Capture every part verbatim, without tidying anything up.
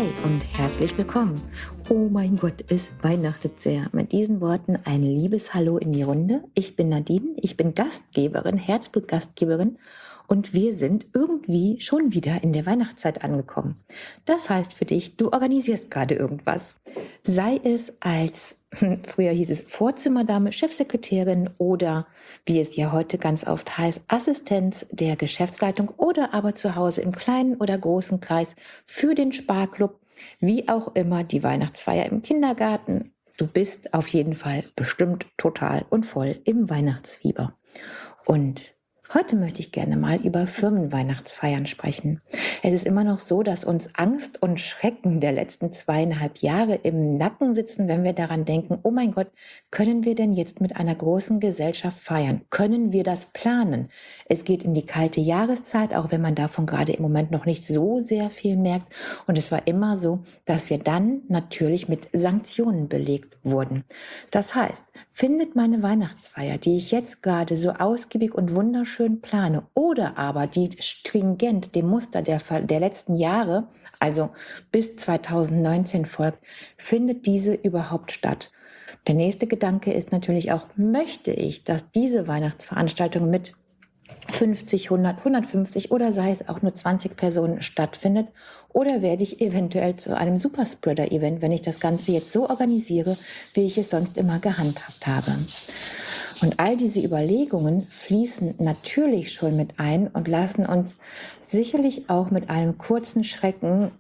Hi und herzlich willkommen. Oh mein Gott, es weihnachtet sehr. Mit diesen Worten ein liebes Hallo in die Runde. Ich bin Nadine, ich bin Gastgeberin, Herzblut-Gastgeberin und wir sind irgendwie schon wieder in der Weihnachtszeit angekommen. Das heißt für dich, du organisierst gerade irgendwas. Sei es als, früher hieß es Vorzimmerdame, Chefsekretärin oder, wie es ja heute ganz oft heißt, Assistenz der Geschäftsleitung oder aber zu Hause im kleinen oder großen Kreis für den Sparklub, wie auch immer die Weihnachtsfeier im Kindergarten. Du bist auf jeden Fall bestimmt total und voll im Weihnachtsfieber. Und heute möchte ich gerne mal über Firmenweihnachtsfeiern sprechen. Es ist immer noch so, dass uns Angst und Schrecken der letzten zweieinhalb Jahre im Nacken sitzen, wenn wir daran denken, oh mein Gott, können wir denn jetzt mit einer großen Gesellschaft feiern? Können wir das planen? Es geht in die kalte Jahreszeit, auch wenn man davon gerade im Moment noch nicht so sehr viel merkt. Und es war immer so, dass wir dann natürlich mit Sanktionen belegt wurden. Das heißt, findet meine Weihnachtsfeier, die ich jetzt gerade so ausgiebig und wunderschön plane oder aber die stringent dem Muster der, der letzten Jahre, also bis zweitausendneunzehn folgt, findet diese überhaupt statt? Der nächste Gedanke ist natürlich auch, möchte ich, dass diese Weihnachtsveranstaltung mit fünfzig, hundert, hundertfünfzig oder sei es auch nur zwanzig Personen stattfindet? Oder werde ich eventuell zu einem Superspreader-Event, wenn ich das Ganze jetzt so organisiere, wie ich es sonst immer gehandhabt habe? Und all diese Überlegungen fließen natürlich schon mit ein und lassen uns sicherlich auch mit einem kurzen Schrecken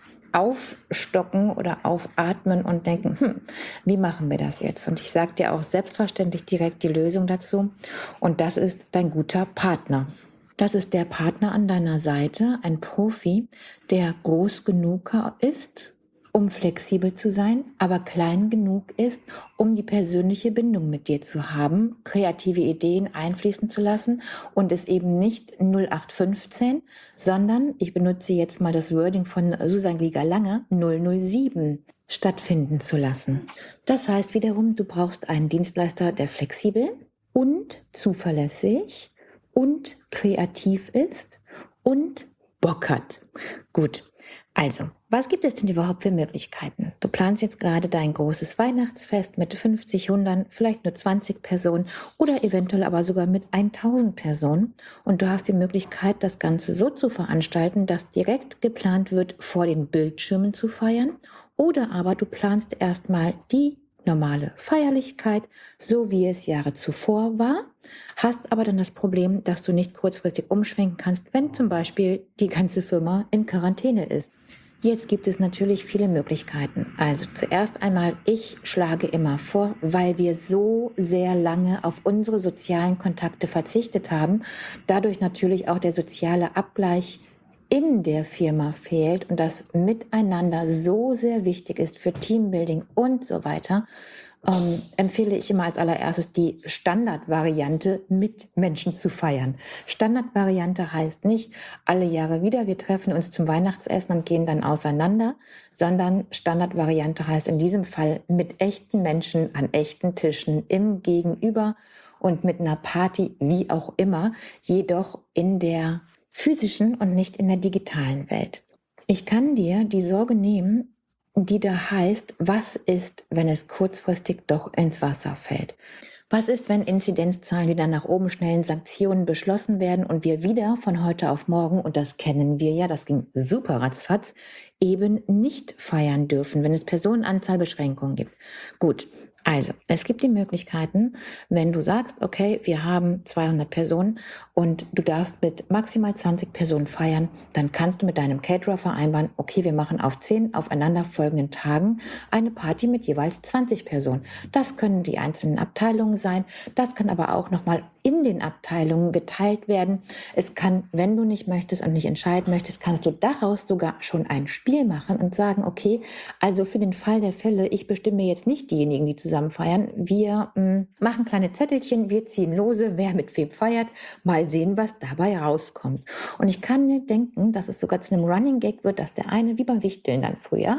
aufstocken oder aufatmen und denken, hm, wie machen wir das jetzt? Und ich sage dir auch selbstverständlich direkt die Lösung dazu. Und das ist dein guter Partner. Das ist der Partner an deiner Seite, ein Profi, der groß genug ist, um flexibel zu sein, aber klein genug ist, um die persönliche Bindung mit dir zu haben, kreative Ideen einfließen zu lassen und es eben nicht null acht fünfzehn, sondern, ich benutze jetzt mal das Wording von Susan Grieger-Lange, null null sieben stattfinden zu lassen. Das heißt wiederum, du brauchst einen Dienstleister, der flexibel und zuverlässig und kreativ ist und Bock hat. Gut. Also, was gibt es denn überhaupt für Möglichkeiten? Du planst jetzt gerade dein großes Weihnachtsfest mit fünfzig, hundert, vielleicht nur zwanzig Personen oder eventuell aber sogar mit tausend Personen und du hast die Möglichkeit, das Ganze so zu veranstalten, dass direkt geplant wird, vor den Bildschirmen zu feiern oder aber du planst erstmal die normale Feierlichkeit, so wie es Jahre zuvor war, hast aber dann das Problem, dass du nicht kurzfristig umschwenken kannst, wenn zum Beispiel die ganze Firma in Quarantäne ist. Jetzt gibt es natürlich viele Möglichkeiten. Also zuerst einmal, ich schlage immer vor, weil wir so sehr lange auf unsere sozialen Kontakte verzichtet haben, dadurch natürlich auch der soziale Abgleich in der Firma fehlt und das Miteinander so sehr wichtig ist für Teambuilding und so weiter, ähm, empfehle ich immer als allererstes die Standardvariante, mit Menschen zu feiern. Standardvariante heißt nicht alle Jahre wieder, wir treffen uns zum Weihnachtsessen und gehen dann auseinander, sondern Standardvariante heißt in diesem Fall mit echten Menschen an echten Tischen im Gegenüber und mit einer Party, wie auch immer, jedoch in der physischen und nicht in der digitalen Welt. Ich kann dir die Sorge nehmen, die da heißt, was ist, wenn es kurzfristig doch ins Wasser fällt? Was ist, wenn Inzidenzzahlen wieder nach oben schnellen, Sanktionen beschlossen werden und wir wieder von heute auf morgen, und das kennen wir ja, das ging super ratzfatz, eben nicht feiern dürfen, wenn es Personenanzahlbeschränkungen gibt? Gut. Also, es gibt die Möglichkeiten, wenn du sagst, okay, wir haben zweihundert Personen und du darfst mit maximal zwanzig Personen feiern, dann kannst du mit deinem Caterer vereinbaren, okay, wir machen auf zehn aufeinanderfolgenden Tagen eine Party mit jeweils zwanzig Personen. Das können die einzelnen Abteilungen sein, das kann aber auch nochmal in den Abteilungen geteilt werden. Es kann, wenn du nicht möchtest und nicht entscheiden möchtest, kannst du daraus sogar schon ein Spiel machen und sagen, okay, also für den Fall der Fälle, ich bestimme jetzt nicht diejenigen, die zusammen feiern. Wir mh, machen kleine Zettelchen, wir ziehen lose, wer mit wem feiert, mal sehen, was dabei rauskommt. Und ich kann mir denken, dass es sogar zu einem Running Gag wird, dass der eine, wie beim Wichteln dann früher,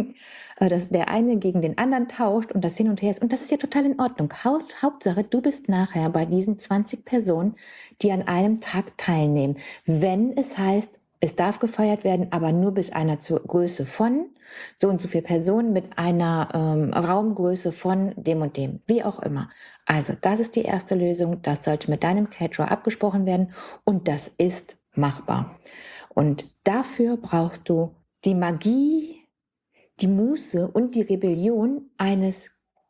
dass der eine gegen den anderen tauscht und das hin und her ist. Und das ist ja total in Ordnung. Haus, Hauptsache, du bist nachher bei diesen zwanzig Personen, die an einem Tag teilnehmen. Wenn es heißt, Es darf gefeiert werden, aber nur bis einer zur Größe von so und so viel Personen mit einer ähm, Raumgröße von dem und dem, wie auch immer. Also das ist die erste Lösung, das sollte mit deinem Caterer abgesprochen werden und das ist machbar. Und dafür brauchst du die Magie, die Muße und die Rebellion eines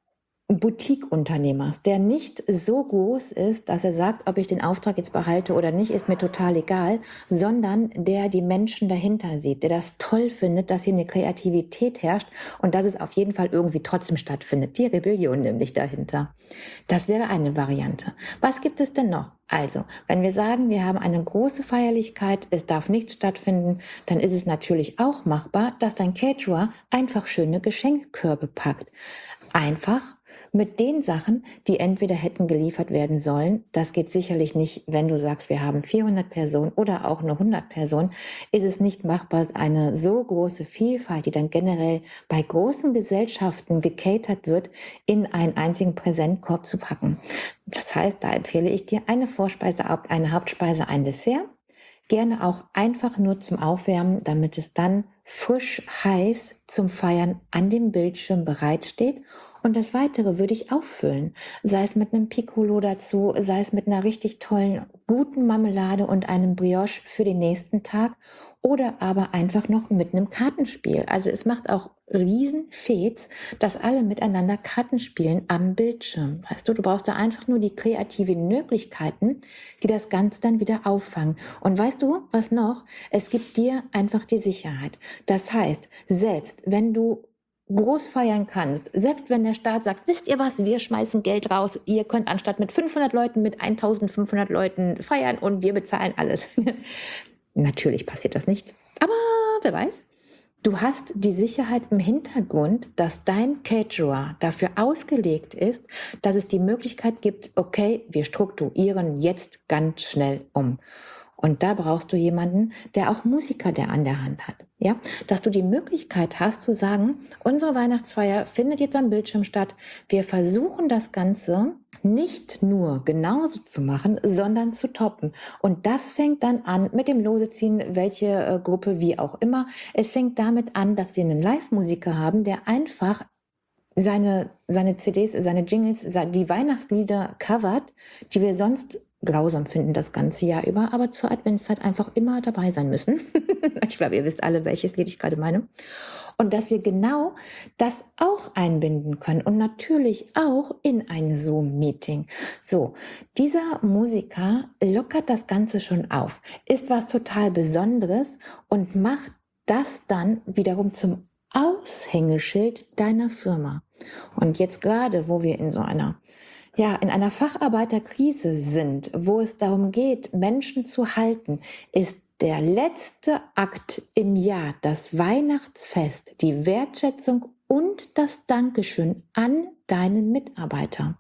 Boutique-Unternehmers, der nicht so groß ist, dass er sagt, ob ich den Auftrag jetzt behalte oder nicht, ist mir total egal, sondern der die Menschen dahinter sieht, der das toll findet, dass hier eine Kreativität herrscht und dass es auf jeden Fall irgendwie trotzdem stattfindet. Die Rebellion nämlich dahinter. Das wäre eine Variante. Was gibt es denn noch? Also, wenn wir sagen, wir haben eine große Feierlichkeit, es darf nichts stattfinden, dann ist es natürlich auch machbar, dass dein Caterer einfach schöne Geschenkkörbe packt. Einfach mit den Sachen, die entweder hätten geliefert werden sollen. Das geht sicherlich nicht, wenn du sagst, wir haben vierhundert Personen oder auch nur hundert Personen, ist es nicht machbar, eine so große Vielfalt, die dann generell bei großen Gesellschaften gecatert wird, in einen einzigen Präsentkorb zu packen. Das heißt, da empfehle ich dir eine Vorspeise, eine Hauptspeise, ein Dessert. Gerne auch einfach nur zum Aufwärmen, damit es dann frisch heiß zum Feiern an dem Bildschirm bereitsteht. Und das Weitere würde ich auffüllen, sei es mit einem Piccolo dazu, sei es mit einer richtig tollen, guten Marmelade und einem Brioche für den nächsten Tag oder aber einfach noch mit einem Kartenspiel. Also es macht auch Riesenfets, dass alle miteinander Karten spielen am Bildschirm. Weißt du, du brauchst da einfach nur die kreativen Möglichkeiten, die das Ganze dann wieder auffangen. Und weißt du, was noch? Es gibt dir einfach die Sicherheit. Das heißt, selbst wenn du groß feiern kannst, selbst wenn der Staat sagt, wisst ihr was, wir schmeißen Geld raus, ihr könnt anstatt mit fünfhundert Leuten mit eintausendfünfhundert Leuten feiern und wir bezahlen alles. Natürlich passiert das nicht, aber wer weiß. Du hast die Sicherheit im Hintergrund, dass dein Caterer dafür ausgelegt ist, dass es die Möglichkeit gibt, okay, wir strukturieren jetzt ganz schnell um. Und da brauchst du jemanden, der auch Musiker, der an der Hand hat. Ja, dass du die Möglichkeit hast zu sagen, unsere Weihnachtsfeier findet jetzt am Bildschirm statt. Wir versuchen das Ganze nicht nur genauso zu machen, sondern zu toppen. Und das fängt dann an mit dem Loseziehen, welche äh, Gruppe, wie auch immer. Es fängt damit an, dass wir einen Live-Musiker haben, der einfach seine, seine C Ds, seine Jingles, die Weihnachtslieder covert, die wir sonst grausam finden das ganze Jahr über, aber zur Adventszeit einfach immer dabei sein müssen. Ich glaube, ihr wisst alle, welches Lied ich gerade meine. Und dass wir genau das auch einbinden können und natürlich auch in ein Zoom-Meeting. So, dieser Musiker lockert das Ganze schon auf, ist was total Besonderes und macht das dann wiederum zum Aushängeschild deiner Firma. Und jetzt gerade, wo wir in so einer ja, in einer Facharbeiterkrise sind, wo es darum geht, Menschen zu halten, ist der letzte Akt im Jahr das Weihnachtsfest, die Wertschätzung und das Dankeschön an deinen Mitarbeiter.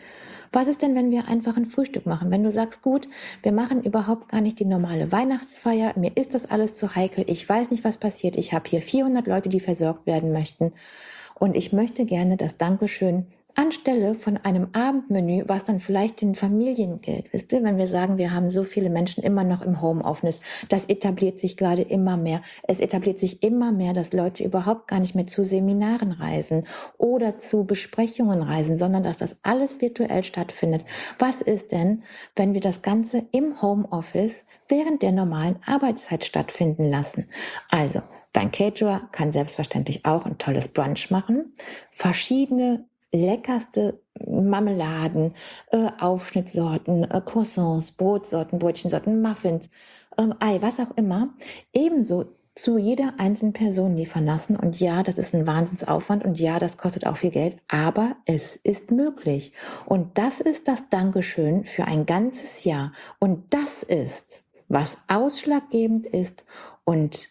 Was ist denn, wenn wir einfach ein Frühstück machen? Wenn du sagst, gut, wir machen überhaupt gar nicht die normale Weihnachtsfeier, mir ist das alles zu heikel, ich weiß nicht, was passiert, ich habe hier vierhundert Leute, die versorgt werden möchten und ich möchte gerne das Dankeschön anstelle von einem Abendmenü, was dann vielleicht den Familien gilt. Wisst ihr, wenn wir sagen, wir haben so viele Menschen immer noch im Homeoffice, das etabliert sich gerade immer mehr. Es etabliert sich immer mehr, dass Leute überhaupt gar nicht mehr zu Seminaren reisen oder zu Besprechungen reisen, sondern dass das alles virtuell stattfindet. Was ist denn, wenn wir das Ganze im Homeoffice während der normalen Arbeitszeit stattfinden lassen? Also, dein Caterer kann selbstverständlich auch ein tolles Brunch machen, verschiedene leckerste Marmeladen, äh, Aufschnittsorten, äh, Croissants, Brotsorten, Brötchensorten, Muffins, ähm, Ei, was auch immer, ebenso zu jeder einzelnen Person liefern lassen. Und ja, das ist ein Wahnsinnsaufwand und ja, das kostet auch viel Geld, aber es ist möglich. Und das ist das Dankeschön für ein ganzes Jahr. Und das ist, was ausschlaggebend ist und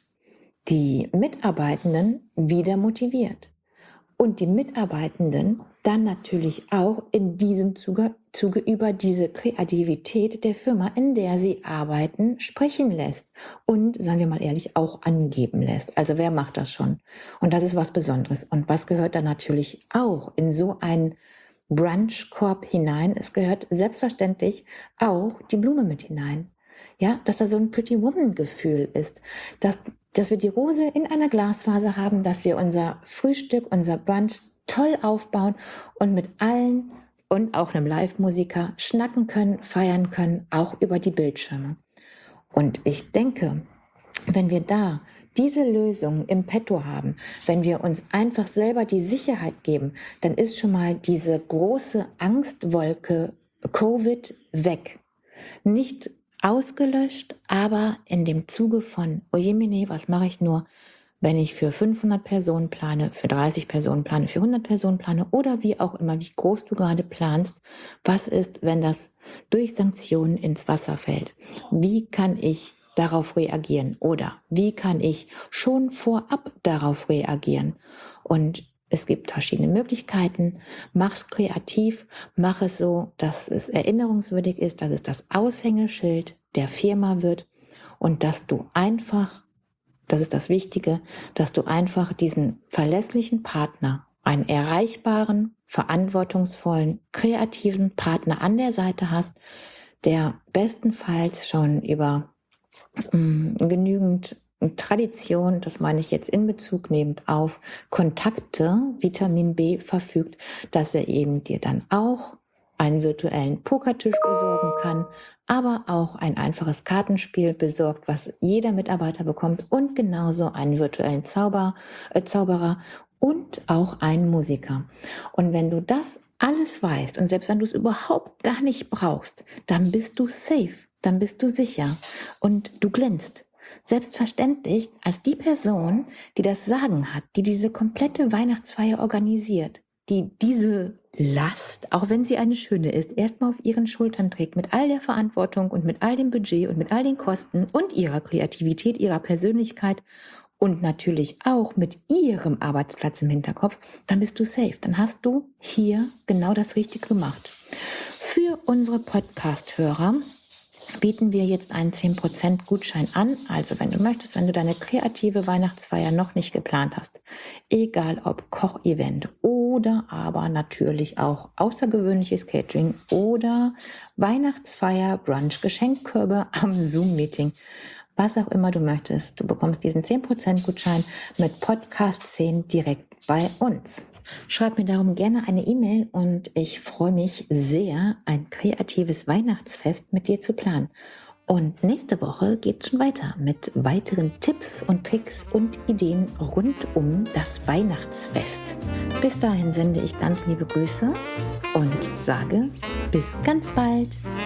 die Mitarbeitenden wieder motiviert. Und die Mitarbeitenden dann natürlich auch in diesem Zuge, Zuge über diese Kreativität der Firma, in der sie arbeiten, sprechen lässt und, sagen wir mal ehrlich, auch angeben lässt. Also wer macht das schon? Und das ist was Besonderes. Und was gehört dann natürlich auch in so einen Brunchkorb hinein? Es gehört selbstverständlich auch die Blume mit hinein. Ja, dass da so ein Pretty Woman-Gefühl ist, dass, dass wir die Rose in einer Glasvase haben, dass wir unser Frühstück, unser Brunch toll aufbauen und mit allen und auch einem Live-Musiker schnacken können, feiern können, auch über die Bildschirme. Und ich denke, wenn wir da diese Lösung im Petto haben, wenn wir uns einfach selber die Sicherheit geben, dann ist schon mal diese große Angstwolke Covid weg. Nicht ausgelöscht, aber in dem Zuge von, ojemine, was mache ich nur, wenn ich für fünfhundert Personen plane, für dreißig Personen plane, für hundert Personen plane oder wie auch immer, wie groß du gerade planst. Was ist, wenn das durch Sanktionen ins Wasser fällt? Wie kann ich darauf reagieren? Oder wie kann ich schon vorab darauf reagieren? Und es gibt verschiedene Möglichkeiten. Mach's kreativ, mach es so, dass es erinnerungswürdig ist, dass es das Aushängeschild der Firma wird und dass du einfach, das ist das Wichtige, dass du einfach diesen verlässlichen Partner, einen erreichbaren, verantwortungsvollen, kreativen Partner an der Seite hast, der bestenfalls schon über mh, genügend Tradition, das meine ich jetzt in Bezug nehmend auf Kontakte, Vitamin B verfügt, dass er eben dir dann auch einen virtuellen Pokertisch besorgen kann, aber auch ein einfaches Kartenspiel besorgt, was jeder Mitarbeiter bekommt und genauso einen virtuellen Zauber, äh, Zauberer und auch einen Musiker. Und wenn du das alles weißt und selbst wenn du es überhaupt gar nicht brauchst, dann bist du safe, dann bist du sicher und du glänzt. Selbstverständlich als die Person, die das Sagen hat, die diese komplette Weihnachtsfeier organisiert, die diese Last, auch wenn sie eine schöne ist, erstmal auf ihren Schultern trägt, mit all der Verantwortung und mit all dem Budget und mit all den Kosten und ihrer Kreativität, ihrer Persönlichkeit und natürlich auch mit ihrem Arbeitsplatz im Hinterkopf, dann bist du safe. Dann hast du hier genau das Richtige gemacht. Für unsere Podcast-Hörer bieten wir jetzt einen zehn Prozent Gutschein an. Also wenn du möchtest, wenn du deine kreative Weihnachtsfeier noch nicht geplant hast, egal ob Kochevent oder aber natürlich auch außergewöhnliches Catering oder Weihnachtsfeier, Brunch, Geschenkkörbe am Zoom-Meeting, was auch immer du möchtest, du bekommst diesen zehn Prozent Gutschein mit Podcast zehn direkt bei uns. Schreib mir darum gerne eine E-Mail und ich freue mich sehr, ein kreatives Weihnachtsfest mit dir zu planen. Und nächste Woche geht es schon weiter mit weiteren Tipps und Tricks und Ideen rund um das Weihnachtsfest. Bis dahin sende ich ganz liebe Grüße und sage bis ganz bald.